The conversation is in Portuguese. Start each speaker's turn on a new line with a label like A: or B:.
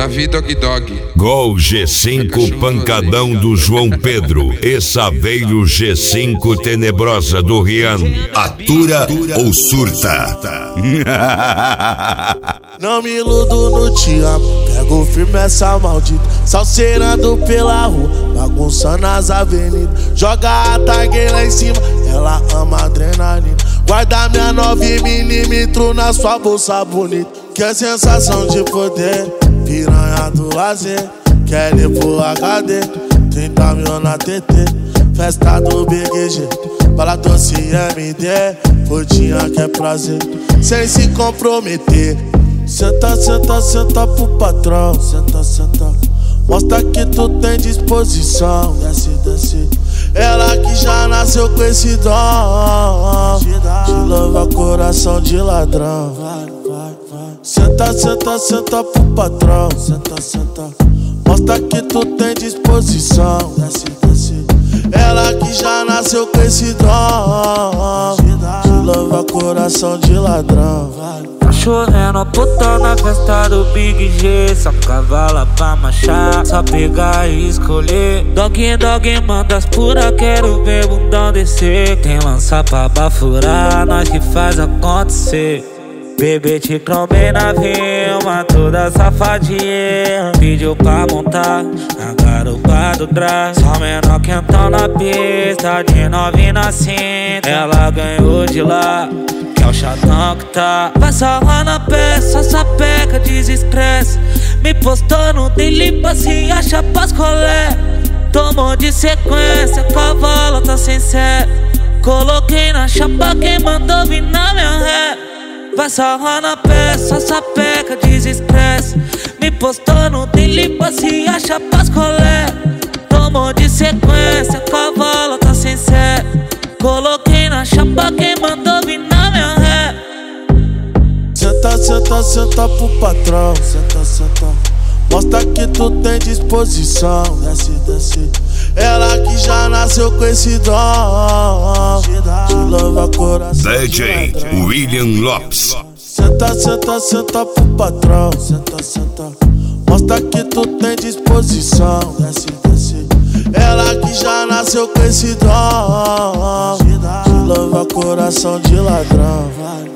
A: Davi Dog Dog.
B: Gol G5 pancadão do João Pedro. E Saveiro G5 tenebrosa do Rian.
C: Atura ou surta?
D: Não me iludo no te amo, pego firme essa maldita, salseirando pela rua, bagunçando as avenidas. Joga a tag lá em cima, ela ama adrenalina. Guarda minha 9mm na sua bolsa bonita. Que é sensação de poder, piranha do lazer. Quer ir pro HD, 30 mil na TT. Festa do BGG, bala doce MD. Rodinha que é prazer, sem se comprometer. Senta, senta, senta pro patrão. Senta, senta, mostra que tu tem disposição. Desce, desce, ela que já nasceu com esse dom. Te louva coração de ladrão. Vai, vai, vai. Senta, senta, senta pro patrão. Senta, senta, mostra que tu tem disposição. Desce, desce, ela que já nasceu com esse dom. Te louva coração de ladrão. Vai.
E: Cachorrendo puta na festa do Big G. Só cavala pra marchar, só pegar e escolher. Dog, dog, manda as pura, quero ver bundão descer. Tem lança pra bafurar, nós que faz acontecer. Bebê te trombei na vilma, toda safadinha. Pediu pra montar na garupa do drive. Só menor quentão na pista, de novinha na cinta. Ela ganhou de lá, que é o chatão que tá. Vai salvar na peça, só sapeca, desestresse. Me postou no daily pra se achar pras colé. Tomou de sequência, cavalo tá sem sé. Coloquei na chapa quem mandou vir na minha ré. Vai salvar na peça, sapeca, desestresse. Me postou no daily pra se achar pras colé. Tomou de sequência, cavalo tá sem sé. Coloquei na chapa quem mandou vir na minha ré.
D: Senta, senta, senta pro patrão. Senta, senta, mostra que tu tem disposição. Desce, desce, ela que já nasceu com esse dom. Te louva coração
B: DJ William Lopes.
D: Senta, senta, senta pro patrão. Senta, senta, mostra que tu tem disposição. Desce, desce, ela que já nasceu com esse dom. Te louva coração de ladrão. Vai.